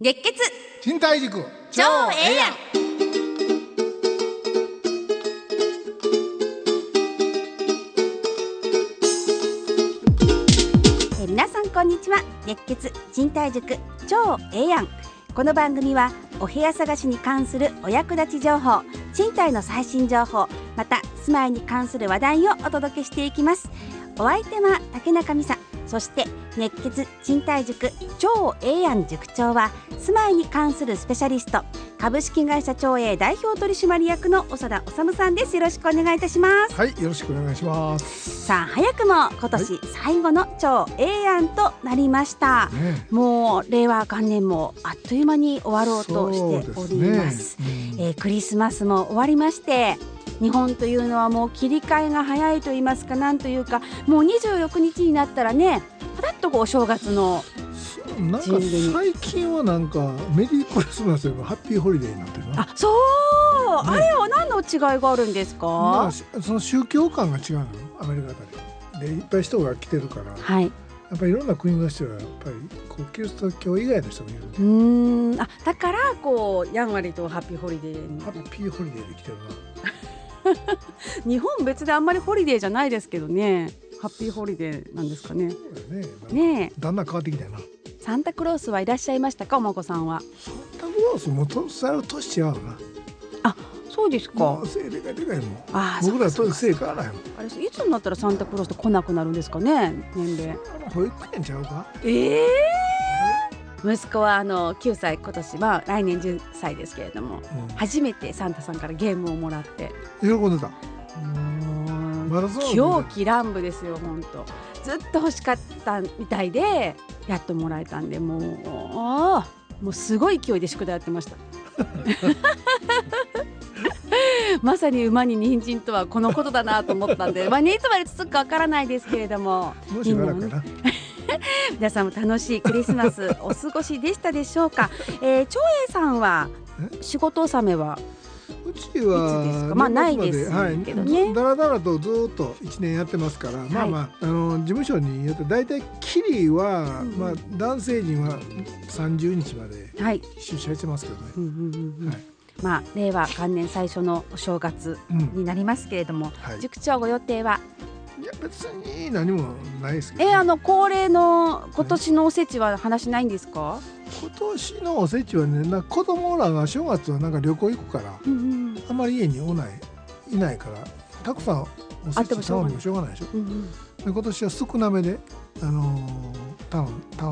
熱血賃貸塾超ええやん。皆さんこんにちは。熱血賃貸塾超ええやん。この番組はお部屋探しに関するお役立ち情報、賃貸の最新情報、また住まいに関する話題をお届けしていきます。お相手は竹中美沙、そして熱血賃貸塾超ええやん塾長は住まいに関するスペシャリスト、株式会社超え代表取締役の長田治さんです。よろしくお願いいたします。 はい、よろしくお願いします。 さあ、早くも今年最後の超ええやんとなりました、もう令和元年もあっという間に終わろうとしております。クリスマスも終わりまして、日本というのはもう切り替えが早いと言いますか、なんというか、もう26日になったらね、パタッとこうお正月のなんか最近はなんかメリークリスマスよりもハッピーホリデーになってるな。 あ、そう、あれは何の違いがあるんですか？ まあ、その宗教観が違うの、アメリカあたりでいっぱい人が来てるから、 はい、 やっぱりいろんな国の人はやっぱりこうキリスト教以外の人もいる、 あ、だからこうやんわりとハッピーホリデーに。 ハッピーホリデーで来てるな。 日本別であんまりホリデーじゃないですけどね、ハッピーホリデーなんですかね。 ねえ、だんだん変わってきたよな。 サンタクロースはいらっしゃいましたか、お孫さんは。 サンタクロースも年違うな。 あ、そうですか。 背でかいでかいもん。 あ、 僕らと背変わらないもん。 あれ、いつになったらサンタクロースって来なくなるんですかね、年齢。 保育園ちゃうか。 息子は9歳、今年は来年10歳ですけれども、初めてサンタさんからゲームをもらって喜んでた。 狂気乱舞ですよ。本当ずっと欲しかったみたいで、やっともらえたんで、もうすごい勢いで宿題やってましたまさに馬に人参とはこのことだなと思ったんで、いつまで続くかわからないですけれども、 もうしばらくかな。 皆さんも楽しいクリスマスお過ごしでしたでしょうか。長英さんは仕事納めはうちはいつですか？まあないですけどね、 だらだらとずっと1年やってますから、まあまあ、事務所によってだいたいキリは、まあ、男性陣は30日まで出社してますけどね。 まあ、令和元年最初のお正月になりますけれども、塾長ご予定は？ いや、別に何もないですけど、 恒例の今年のおせちは話ないんですか？ 今年のおせちはね、子供らが正月はなんか旅行行くから、あんまり家にいないから、たくさんおせち頼んでもしょうがないでしょ。で、今年は少なめで、頼んだ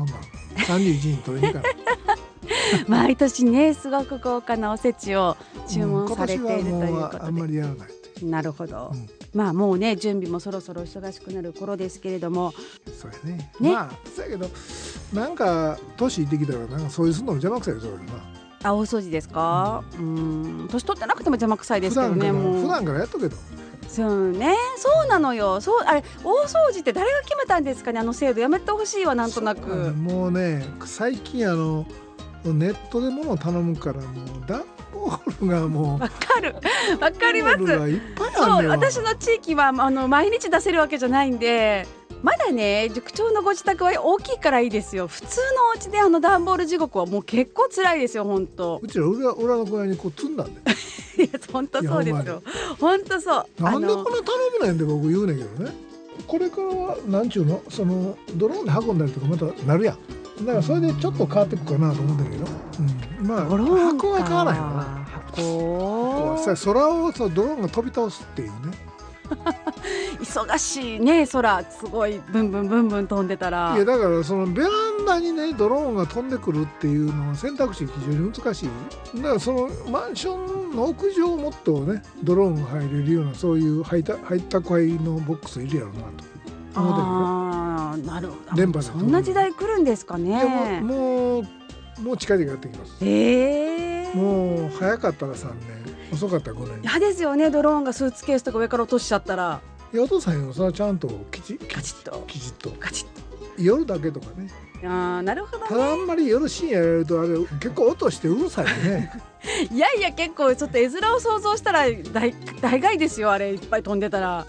31日に取りに行かない毎年ね、すごく豪華なおせちを注文されているということで、 今年はもうあんまりやらない。 なるほど、まあもうね、準備もそろそろ忙しくなる頃ですけれども。 そうやね。まあそうやけど、なんか年いってきたらなんかそういうすんのも邪魔くさいですよな。 あ、大掃除ですか？年取ってなくても邪魔くさいですけどね。 普段からやっとけど。 そうね、そうなのよ。あれ、大掃除って誰が決めたんですかね、制度やめてほしいわ、なんとなく。 もうね、最近ネットで物を頼むから、もう段ボールがもうわかります。 いっぱいあるね。 私の地域は毎日出せるわけじゃないんで、まだね、塾長のご自宅は大きいからいいですよ。普通のお家で段ボール地獄はもう結構辛いですよ、本当。 うちら裏の小屋にこう積んだんでいや、本当そうですよ。本当そう。 なんでこんな頼めないんで僕言うねんけどね。これからはなんちゅうの、ドローンで運んだりとかまたなるやん。だからそれでちょっと変わっていくかなと思ってるけど、まあ箱は変わらないよな。箱は空をドローンが飛び倒すっていうね忙しいね。空すごいブンブンブンブン飛んでたら。 いや、だからそのベランダにね、ドローンが飛んでくるっていうのは選択肢非常に難しい。だからそのマンションの屋上もっとね、ドローンが入れるような、そういう配達配のボックスいるやろうなと思ってるよ。 なるほど。 電波でそんな時代来るんですかね。 もう近々やってきます。もう早かったら3年、遅かったら5年。 嫌ですよね、ドローンがスーツケースとか上から落としちゃったら。 いや、お父さんよ、それはちゃんときちっと夜だけとかね。 なるほどね。 ただあんまり夜深夜やるとあれ結構音してうるさいねいや、結構ちょっと絵面を想像したら大概ですよ、あれいっぱい飛んでたら。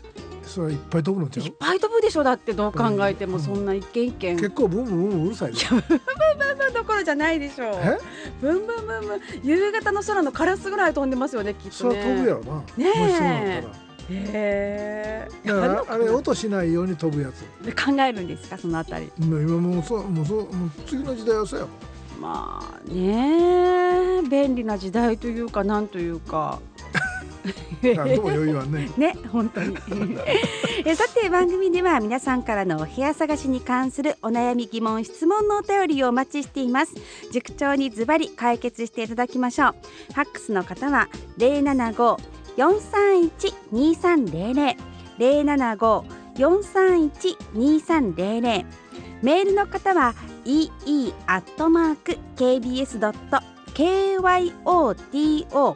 それはいっぱい飛ぶのちゃう？ いっぱい飛ぶでしょ。だってどう考えてもそんな一軒一軒、 結構ブンブンブンブンうるさいで。 ブンブンブンブンどころじゃないでしょう。ブンブンブンブン夕方の空のカラスぐらい飛んでますよね、きっとね。 それは飛ぶやろな。 ねえ。 もしそうなったら。だからあれ音しないように飛ぶやつで考えるんですか、そのあたり。 今もう次の時代はそうやもん。 まあね、便利な時代というかなんというかなんとも余裕はね。 ね、本当にさて番組では皆さんからのお部屋探しに関するお悩み疑問質問のお便りをお待ちしています。塾長にズバリ解決していただきましょう。ファックスの方は 075-431-2300 075-431-2300、メールの方は ee@kbs.kyoto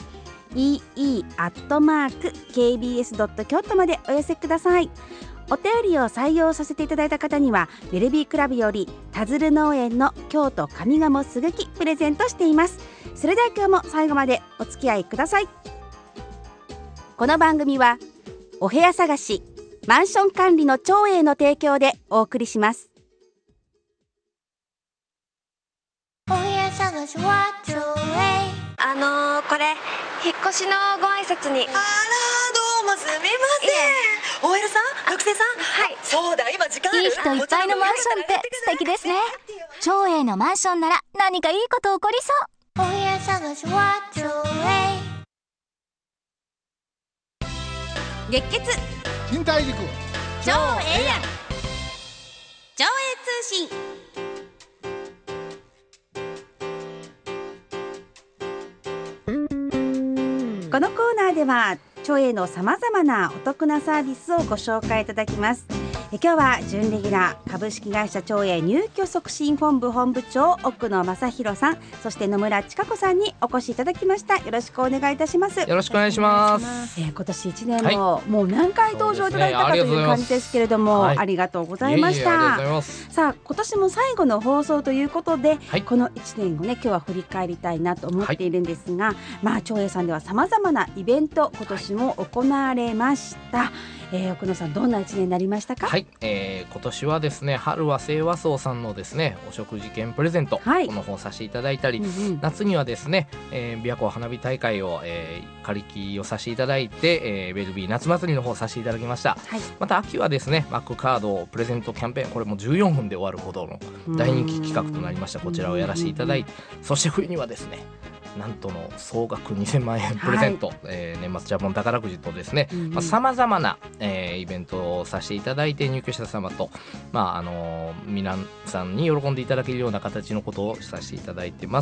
ee@kbs.kyoto までお寄せください。お便りを採用させていただいた方にはベルビークラブより田鶴農園の京都上賀茂すぐきプレゼントしています。それでは今日も最後までお付き合いください。この番組はお部屋探しマンション管理の長英の提供でお送りします。 お部屋探しは長英。 これ引っ越しのご挨拶に。 あら、どうもすみません。OL さん、学生さん。 はい。 そうだ、今時間ある？ いい人いっぱいのマンションって素敵ですね。長英のマンションなら何かいいこと起こりそう。お部屋探しは長英。 月血忍耐塾超ええやん、超英通信。このコーナーでは超英のさまざまなお得なサービスをご紹介いただきます。今日は準レギュラー株式会社長英入居促進本部本部長奥野正弘さん、そして野村千佳子さんにお越しいただきました。よろしくお願いいたします。 よろしくお願いします。 今年1年も、もう何回登場いただいたかという感じですけれども、ありがとうございました。さあ今年も最後の放送ということで、この1年をね今日は振り返りたいなと思っているんですが、長英さんではさまざまなイベント今年も行われました。奥野さん、どんな1年になりましたか？ 今年はですね、春は清和荘さんのですねお食事券プレゼント、この方させていただいたり、夏にはですね、琵琶湖花火大会を、借り切りをさせていただいて、ベルビー夏祭りの方させていただきました。また秋はですねマックカードプレゼントキャンペーン、これも14分で終わるほどの大人気企画となりました。こちらをやらせていただいて、そして冬にはですねなんとの総額2000万円プレゼント、年末ジャポン宝くじとですねさまざまな、イベントをさせていただいて入居者様と、皆さんに喜んでいただけるような形のことをさせていただいてます。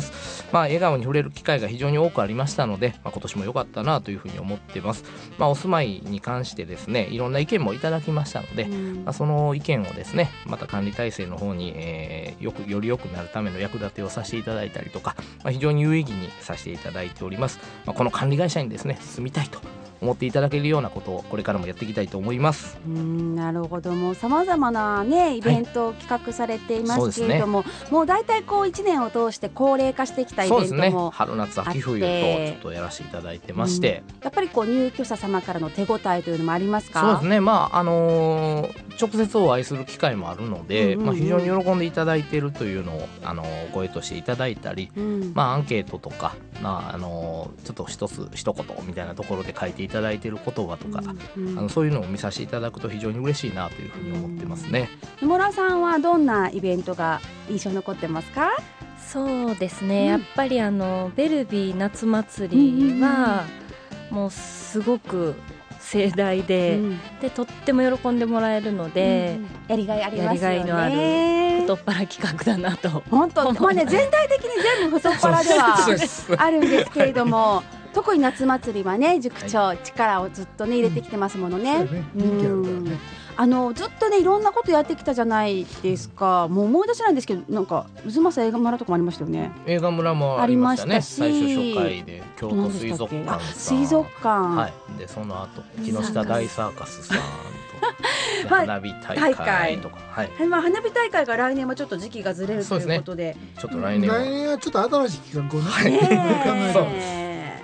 笑顔に触れる機会が非常に多くありましたので、今年も良かったなというふうに思ってます。お住まいに関してですねいろんな意見もいただきましたので、その意見をですねまた管理体制の方に、より良くなるための役立てをさせていただいたりとか、非常に有意義にさせていただいております。この管理会社にですね住みたいと思っていただけるようなことをこれからもやっていきたいと思います。 なるほど。もうさまざまなねイベントを企画されていますけれども、もうだいたいこう1年を通して高齢化してきたイベントも春夏秋冬とちょっとやらせていただいてまして、 やっぱりこう入居者様からの手応えというのもありますか？ そうですね、直接お会いする機会もあるので、非常に喜んでいただいているというのを声としていただいたり、アンケートとか、ちょっと一言みたいなところで書いていただいている言葉とか、そういうのを見させていただくと非常に嬉しいなというふうに思ってますね。 野村さんはどんなイベントが印象に残ってますか？ そうですね、やっぱりベルビー夏祭りはもうすごく盛大で、とっても喜んでもらえるので、 やりがいありますよね。 やりがいのある太っ腹企画だなと。 本当、全体的に全部太っ腹ではあるんですけれども特に夏祭りはね塾長、力をずっとね入れてきてますものね。 人気あるからね。 ずっとねいろんなことやってきたじゃないですか。もう思い出せないんですけど、なんか渦政映画村とかもありましたよね。 映画村もありましたね。最初初回で京都水族館さん、 水族館、 でその後木下大サーカスさんと花火大会とか、 花火大会が来年はちょっと時期がずれるということで、 ちょっと来年はちょっと新しい企画をね考えて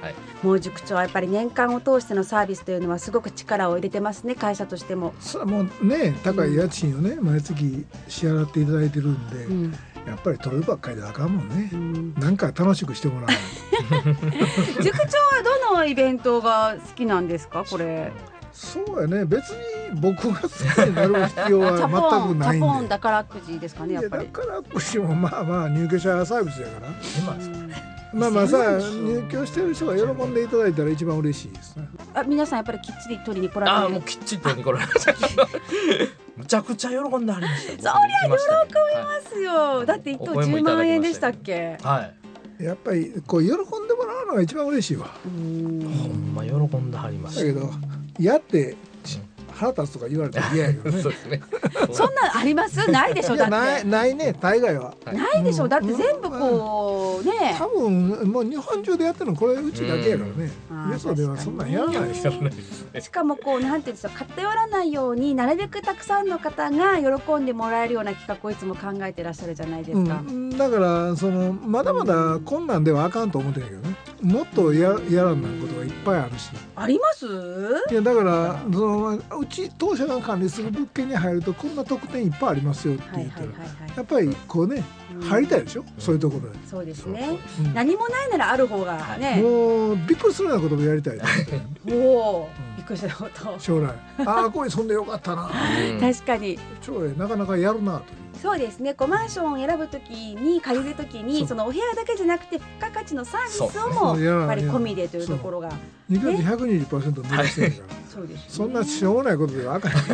もう塾長はやっぱり年間を通してのサービスというのはすごく力を入れてますね、会社としても。 もうね、高い家賃をね、毎月支払っていただいてるんで、やっぱり取るばっかりであかんもんね、なんか楽しくしてもらう塾長はどのイベントが好きなんですか？これそうやね、別に僕が好きになる必要は全くないんで。 チャポン宝くじですかね、やっぱり。 宝くじもまあまあ入居者サービスやからまあまあさ、入居してる人が喜んでいただいたら一番嬉しいですね。 皆さんやっぱりきっちり取りに来られる。 もうきっちり取りに来られましたむちゃくちゃ喜んでありました。 そりゃ喜びますよ、だって1等10万円でしたっけ？ やっぱりこう喜んでもらうのが一番嬉しいわ。 ほんま喜んではりました。 だけどやって腹立つとか言われたら嫌やけどね。 そうですね。 そんなんあります？ないでしょ。だってないね、大概はないでしょ。だって全部こうね、 多分もう日本中でやってるのこれうちだけやからね。よそではそんなんやらないですよね。 しかもこうなんていうんですか、偏らないようになるべくたくさんの方が喜んでもらえるような企画をいつも考えてらっしゃるじゃないですか。 だからまだまだ困難ではあかんと思ってるけどね。もっとやらないことがいっぱいあるし。 あります？ いやだからうち当社が管理する物件に入るとこんな特典いっぱいありますよって言ったら、やっぱりこうね、入りたいでしょ、そういうところで。 そうですね、何もないならある方がね、 もうびっくりするようなこともやりたいおお、びっくりしたこと。 将来ここに住んでよかったな確かに将来なかなかやるなと。 そうですね、マンションを選ぶときに借りるときにそのお部屋だけじゃなくて付加価値のサービスをもやっぱり込みでというところが 2ヶ月 120% 目指してるから、そうですね、そんなしょうもないことではあかんド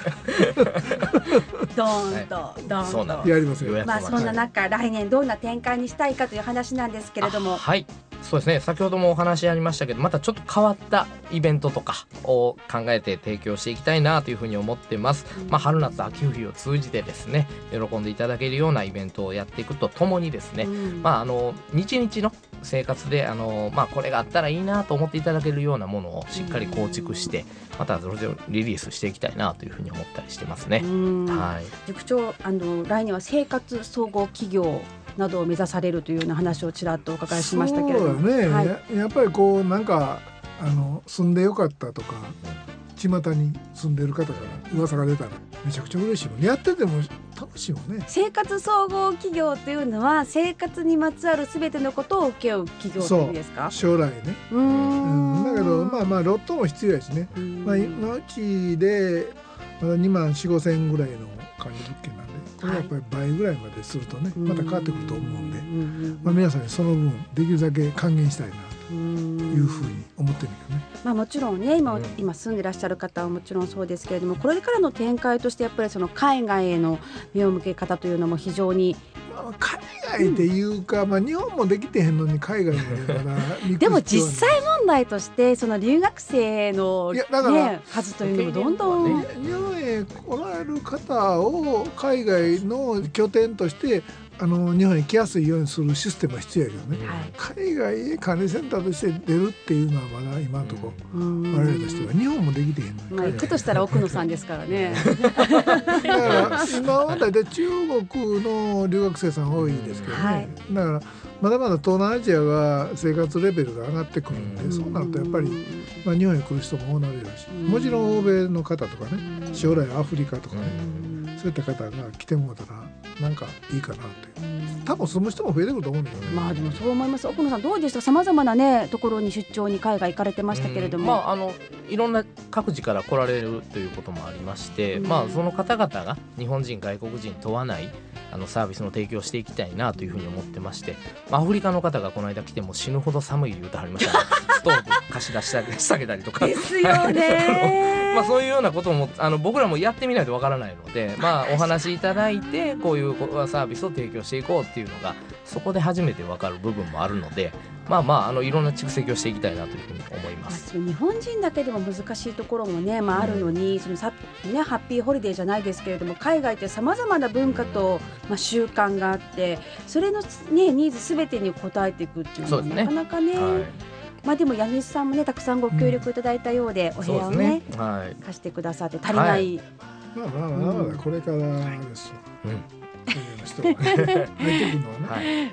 ーンとドーンとやりますよ。 そんな中、来年どんな展開にしたいかという話なんですけれども、 そうですね、先ほどもお話ありましたけど、またちょっと変わったイベントとかを考えて提供していきたいなというふうに思ってます。春夏秋冬を通じてですね、喜んでいただけるようなイベントをやっていくとともにですね、日々の生活でこれがあったらいいなと思っていただけるようなものをしっかり構築して、またそれをリリースしていきたいなというふうに思ったりしてますね。 塾長、来年は生活総合企業などを目指されるというような話をちらっとお伺いしましたけれども、 そうだね、やっぱりこうなんか住んでよかったとか巷に住んでる方から噂が出たらめちゃくちゃ嬉しいもん。やってても楽しいもんね。 生活総合企業というのは生活にまつわるすべてのことを請け負う企業という意味ですか？ 将来ね。だけどロットも必要やしね。今うちで2万4、5千ぐらいの管理物件なんで、これやっぱり倍ぐらいまでするとね、また変わってくると思うんで、皆さんにその分できるだけ還元したいなというふうに思ってるけどね。 もちろんね、今住んでらっしゃる方はもちろんそうですけれども、これからの展開としてやっぱりその海外への目を向け方というのも非常に、 海外でいうか、日本もできてへんのに海外にでも実際問題としてその留学生の、数というのもどんどん、 日本へ来られる方を海外の拠点として日本に来やすいようにするシステムは必要やけどね、海外へ管理センターとして出るっていうのはまだ今のところ我々としては日本もできてへんのに、 行くとしたら奥野さんですからねだから今はだいたい中国の留学生さん多いですけどね、だからまだまだ東南アジアが生活レベルが上がってくるんで、そうなるとやっぱり、日本へ来る人も多なるし、もちろん欧米の方とかね、将来アフリカとかね、そういった方が来てもらったらなんかいいかなという、多分住む人も増えてくると思うんだよね。 でもそう思います。奥野さんどうでした？さまざまなねところに出張に海外行かれてましたけれども、 いろんな各自から来られるということもありまして、その方々が日本人外国人問わないサービスの提供をしていきたいなというふうに思ってまして、アフリカの方がこの間来ても死ぬほど寒い言うてはりましたねストーブ貸し出してあげたりとかですよねそういうようなことも僕らもやってみないとわからないので、お話いただいてこういうサービスを提供していこうっていうのがそこで初めてわかる部分もあるので、いろんな蓄積をしていきたいなというふうに思います。 日本人だけでも難しいところもね、あるのに、そのハッピーホリデーじゃないですけれども、海外ってさまざまな文化と、習慣があって、それの、ニーズすべてに応えていくっていうのはなかなかね、でも家主さんもねたくさんご協力いただいたようで、お部屋をね、貸してくださって足りない、 これからですよ、人が入ってくるのはね。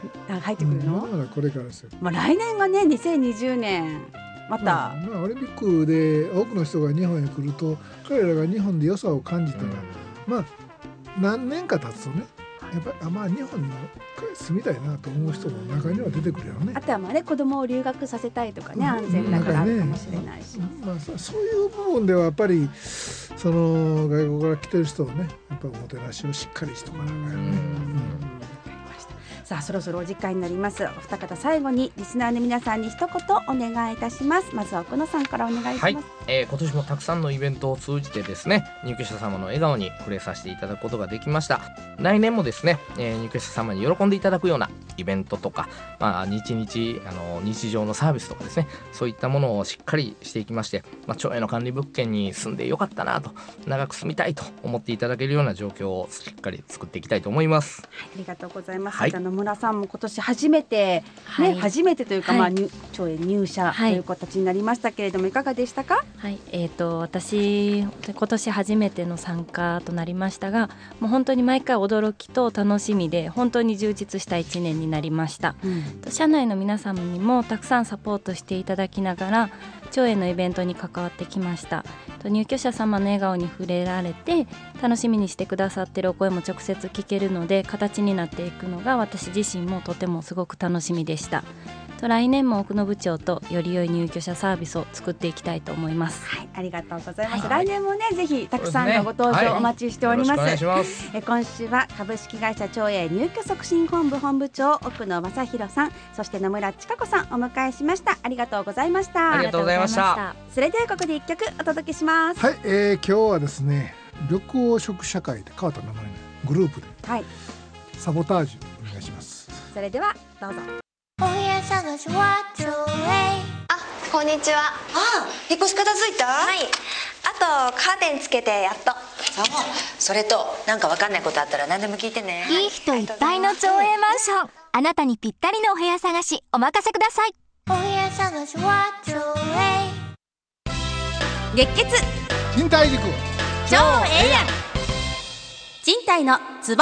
入ってくるの？ まだこれからですよ。 来年がね2020年また、 オリンピックで多くの人が日本へ来ると彼らが日本で良さを感じたら、何年か経つとねやっぱり日本に住みたいなと思う人も中には出てくるよね。 あとは子供を留学させたいとかね、安全だからあるかもしれないし、 そういう部分ではやっぱりその外国から来てる人をねやっぱりおもてなしをしっかりしてもらうからね。 さあそろそろお時間になります。お二方最後にリスナーの皆さんに一言お願いいたします。まずは奥野さんからお願いします。 今年もたくさんのイベントを通じてですね入居者様の笑顔に触れさせていただくことができました。来年もですね、入居者様に喜んでいただくようなイベントとか、日常のサービスとかですね、そういったものをしっかりしていきまして、町営の管理物件に住んでよかったなと、長く住みたいと思っていただけるような状況をしっかり作っていきたいと思います。 ありがとうございます。野村さんも今年初めて、初めてというか、町営入社という形になりましたけれども、いかがでしたか？ 私今年初めての参加となりましたが、もう本当に毎回驚きと楽しみで本当に充実した1年になりました。社内の皆様にもたくさんサポートしていただきながら町営のイベントに関わってきました。入居者様の笑顔に触れられて楽しみにしてくださっているお声も直接聞けるので、形になっていくのが私自身もとてもすごく楽しみでした。来年も奥野部長とより良い入居者サービスを作っていきたいと思います。 ありがとうございます。来年もねぜひたくさんのご登場お待ちしております。今週は株式会社町営入居促進本部本部長奥野正弘さん、そして野村千佳子さんお迎えしました。ありがとうございました。 ありがとうございました。 それではここで1曲お届けします。 今日はですね、緑黄色社会で変わった名前のグループで、サボタージュお願いします。 それではどうぞ。 お部屋探しは町営。 こんにちは。 引っ越し片付いた？ はい。あとカーテンつけてやっと。 それとなんかわかんないことあったら何でも聞いてね。 いい人いっぱいの町営マンション、あなたにぴったりのお部屋探しお任せください。お部屋探しは町営。 月血賃貸塾超ええやん、賃貸のツボ。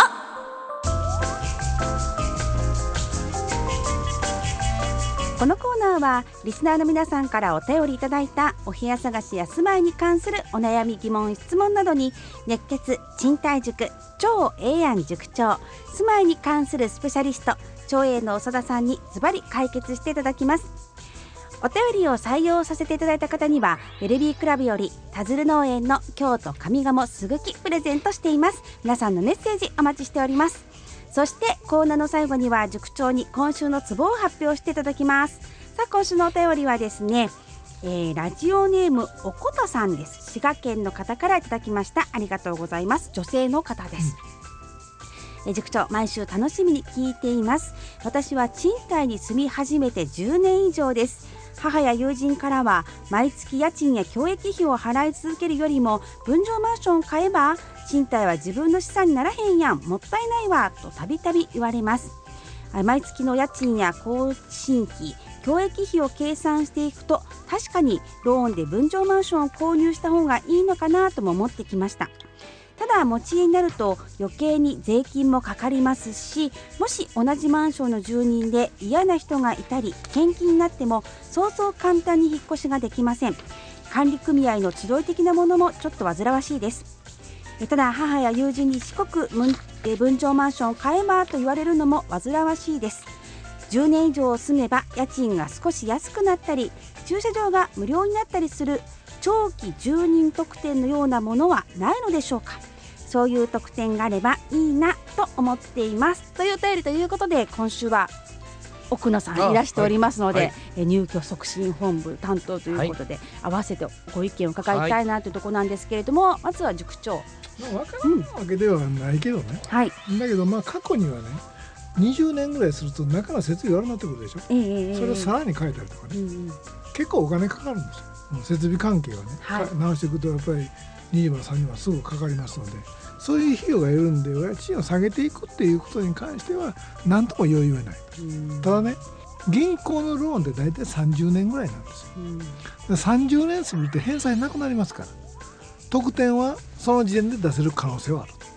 このコーナーはリスナーの皆さんからお便りいただいたお部屋探しや住まいに関するお悩み疑問質問などに、熱血賃貸塾超ええやん塾長、住まいに関するスペシャリスト町営の長田さんにズバリ解決していただきます。お便りを採用させていただいた方にはベルビークラブより田鶴農園の京都上賀茂すぐきプレゼントしています。皆さんのメッセージお待ちしております。そしてコーナーの最後には塾長に今週のツボを発表していただきます。さあ今週のお便りはですね、ラジオネームおことさんです。滋賀県の方からいただきました。ありがとうございます。女性の方です。塾長、毎週楽しみに聞いています。私は賃貸に住み始めて10年以上です。母や友人からは毎月家賃や教育費を払い続けるよりも分譲マンションを買えば賃貸は自分の資産にならへんやん、もったいないわとたびたび言われます。毎月の家賃や更新費、教育費を計算していくと確かにローンで分譲マンションを購入した方がいいのかなとも思ってきました。ただ持ち家になると余計に税金もかかりますし、もし同じマンションの住人で嫌な人がいたり転勤になってもそうそう簡単に引っ越しができません。管理組合の集い的なものもちょっと煩わしいです。ただ母や友人に四国分譲マンションを買えばと言われるのも煩わしいです。10年以上住めば家賃が少し安くなったり駐車場が無料になったりする長期住人特典のようなものはないのでしょうか。そういう特典があればいいなと思っていますというお便りということで、今週は奥野さんいらしておりますので、入居促進本部担当ということで、合わせてご意見を伺いたいなというところなんですけれども、まずは塾長。 分からんわけではないけどね、だけど過去にはね20年ぐらいすると中の設備悪くなってくるでしょ、それをさらに変えたりとかね、結構お金かかるんですよ。設備関係はね、直していくとやっぱり20万30万すぐかかりますので、そういう費用がいるんで家賃を下げていくっていうことに関しては何とも余裕はない。ただね、銀行のローンって大体30年ぐらいなんですよ。30年過ぎて返済なくなりますから、特典はその時点で出せる可能性はある。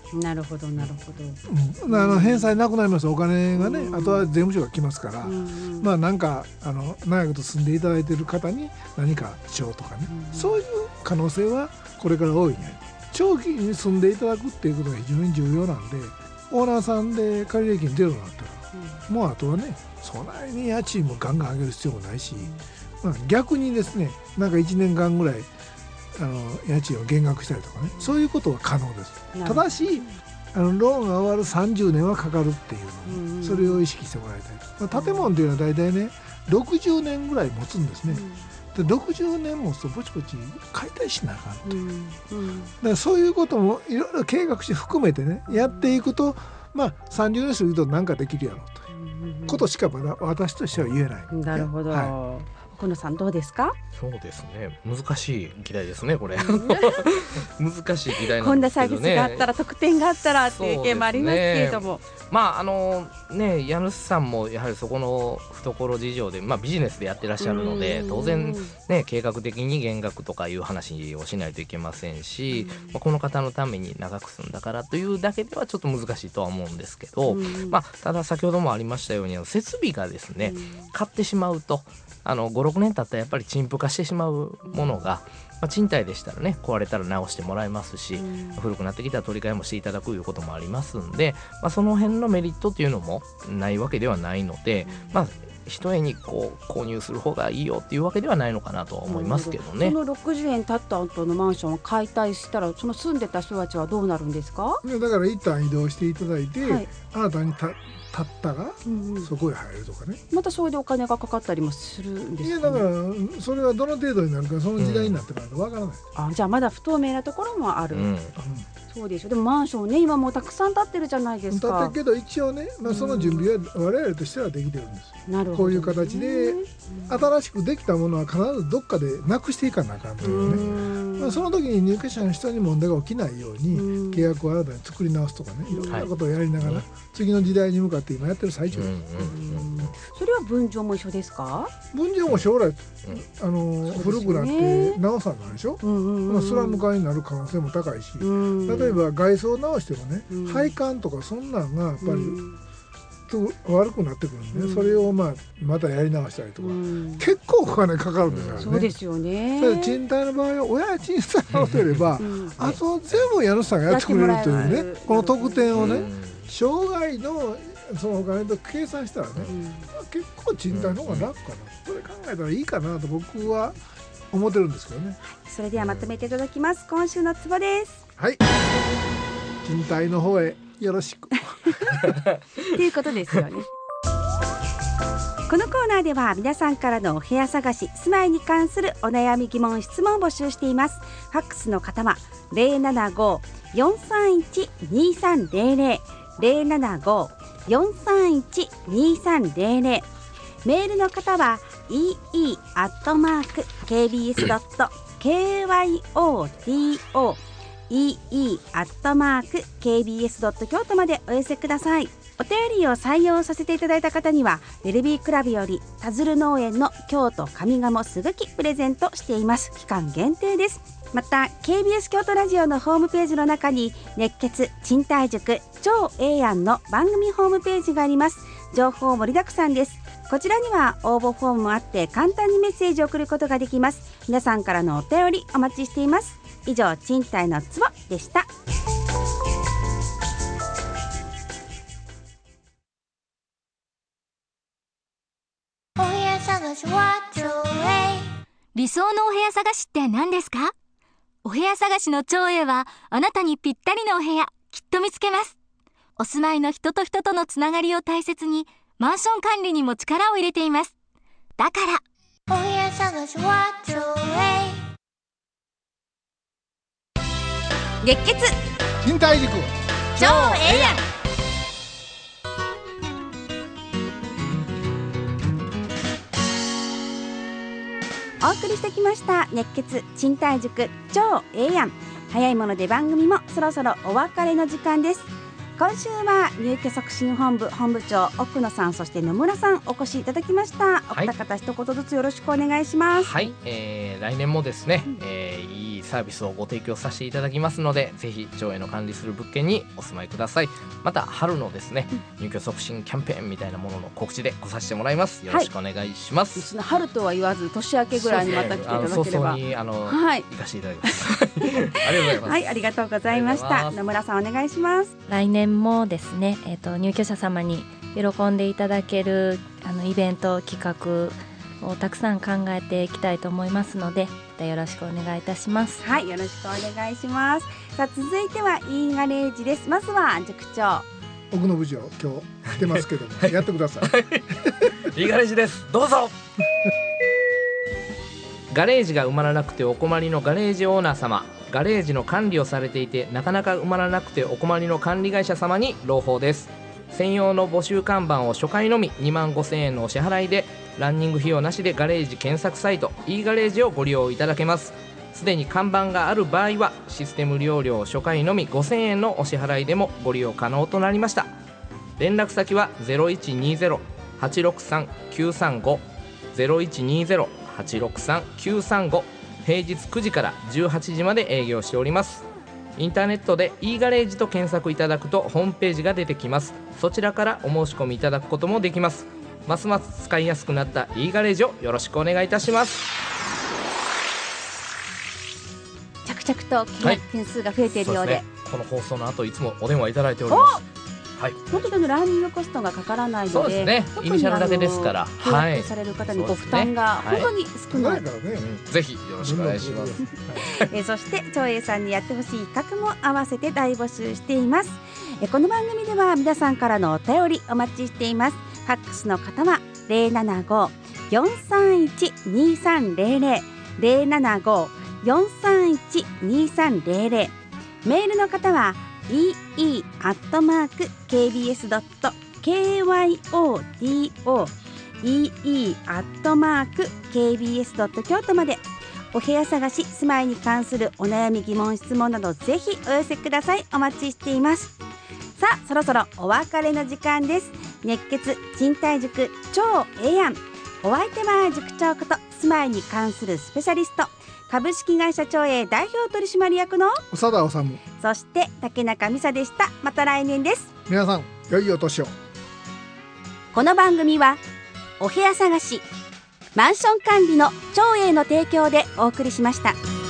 なるほどなるほど、返済なくなります。お金がね、あとは税務署が来ますから、まあなんか長く住んでいただいている方に何か賞とかね、そういう可能性はこれから多いね。長期に住んでいただくっていうことが非常に重要なんで、オーナーさんで借り入れ金ゼロになったら、もうあとはね、そんなに家賃もガンガン上げる必要もないし、逆にですね、なんか1年間ぐらい家賃を減額したりとかね、そういうことは可能です。ただしローンが終わる30年はかかるっていうの、それを意識してもらいたい。建物というのは大体ね60年ぐらい持つんですね。で60年持つとぼちぼち解体しなあかんと、だからそういうこともいろいろ計画して含めてねやっていくと、30年過ぎると何かできるやろうということしかまだ私としては言えない。 なるほど、小野さんどうですか？ そうですね、難しい議題ですねこれ難しい議題なんですけどね。こんなサービスがあったら特典があったらっていう意見もありますけれども、家主さんもやはりそこの懐事情で、ビジネスでやってらっしゃるので、当然ね計画的に減額とかいう話をしないといけませんし、この方のために長く住んだからというだけではちょっと難しいとは思うんですけど、ただ先ほどもありましたように設備がですね、買ってしまうと5、6年経ったらやっぱり陳腐化してしまうものが、賃貸でしたらね壊れたら直してもらえますし、古くなってきたら取り替えもしていただくいうこともありますんで、その辺のメリットっていうのもないわけではないので、一重に購入する方がいいよっていうわけではないのかなとは思いますけどね。 その60年経った後のマンションを解体したら、その住んでた人たちはどうなるんですか？ だから一旦移動していただいて、新たに建ったが、そこへ入るとかね。 またそれでお金がかかったりもするんですかね？ いやだからそれはどの程度になるか、その時代になってからわからない。 じゃあまだ不透明なところもある。そうでしょ。でもマンションね、今もうたくさん建ってるじゃないですか。 建ってるけど一応ね、その準備は我々としてはできてるんです。なるほどね。こういう形で新しくできたものは必ずどっかでなくしていかなあかんというね。その時に入居者の人に問題が起きないように契約を新たに作り直すとかね、いろんなことをやりながら、次の時代に向かって今やってる最中です。 それは分譲も一緒ですか？ 分譲も将来古くなって直さないでしょ。スラム化になる可能性も高いし、例えば外装を直してもね、配管とかそんなんがやっぱり悪くなってくるんで、それをまたやり直したりとか、結構お金かかるんですからね。 そうですよね。 賃貸の場合はお家賃さえ直せれば、あと全部家主さんがやってくれるというね、この特典をね、生涯のそのお金と計算したらね、結構賃貸の方が楽かな、それ考えたらいいかなと僕は思ってるんですけどね。 それではまとめていただきます。今週のツボです。 はい、賃貸の方へよろしくっていうことですよね。このコーナーでは皆さんからのお部屋探し、住まいに関するお悩み疑問質問を募集しています。ファックスの方は 075-431-2300 075-431-2300、メールの方は ee@kbs.kyoto ee@kbs.kyoto までお寄せください。お便りを採用させていただいた方にはベルビークラブより田鶴農園の京都上賀茂すぐきプレゼントしています。期間限定です。また KBS 京都ラジオのホームページの中に熱血賃貸塾超ええやんの番組ホームページがあります。情報盛りだくさんです。こちらには応募フォームもあって簡単にメッセージを送ることができます。皆さんからのお便りお待ちしています。以上、賃貸のツボでした。 お部屋探しは超理想のお部屋探しって何ですか？お部屋探しの超英はあなたにぴったりのお部屋きっと見つけます。お住まいの人と人とのつながりを大切にマンション管理にも力を入れています。だからお部屋探しは超熱血賃貸塾超ええやん。お送りしてきました熱血賃貸塾超ええやん。早いもので番組もそろそろお別れの時間です。今週は入居促進本部本部長奥野さん、そして野村さんお越しいただきました。お二方一言ずつよろしくお願いします。 はい、来年もですね、いいサービスをご提供させていただきますので、ぜひ町営の管理する物件にお住まいください。また春のですね、入居促進キャンペーンみたいなものの告知で来させてもらいます。よろしくお願いします。 はい、春とは言わず年明けぐらいにまた来ていただければ、 早々に行かせていただきますありがとうございます。 はい、ありがとうございました。野村さんお願いします。 来年もですね、入居者様に喜んでいただけるイベント企画をたくさん考えていきたいと思いますので、よろしくお願いいたします。 はい、よろしくお願いします。さあ、続いてはイーガレージです。まずは塾長奥野部長、今日来てますけどもやってくださいイーガレージです、どうぞガレージが埋まらなくてお困りのガレージオーナー様、ガレージの管理をされていてなかなか埋まらなくてお困りの管理会社様に朗報です。専用の募集看板を初回のみ25,000円のお支払いで、ランニング費用なしでガレージ検索サイト e ガレージをご利用いただけます。すでに看板がある場合はシステム利用料初回のみ5,000円のお支払いでもご利用可能となりました。連絡先は 0120-863-935 0120-863-935、平日9時から18時まで営業しております。インターネットで e ガレージと検索いただくとホームページが出てきます。そちらからお申し込みいただくこともできます。ますます使いやすくなった e ガレージをよろしくお願いいたします。 着々と契約件数が増えているようで、 この放送の後いつもお電話いただいております。はい、 本当にランニングコストがかからないので、 そうですね、イニシャルだけですから、 契約される方にご負担が本当に少ない、 ぜひよろしくお願いしますそして町営さんにやってほしい企画も合わせて大募集しています。この番組では皆さんからのお便りお待ちしています。ファックスの方は 075-431-2300 075-431-2300、 メールの方はee@kbs.kyodo ee@kbs.kyoto まで、お部屋探し、住まいに関するお悩み、疑問、質問などぜひお寄せください。お待ちしています。さあ、そろそろお別れの時間です。熱血賃貸塾超ええやん。お相手は塾長こと住まいに関するスペシャリスト、株式会社町営代表取締役の長田治、 そして竹中美沙でした。また来年です。 皆さん良いお年を。 この番組はお部屋探し、マンション管理の町営の提供でお送りしました。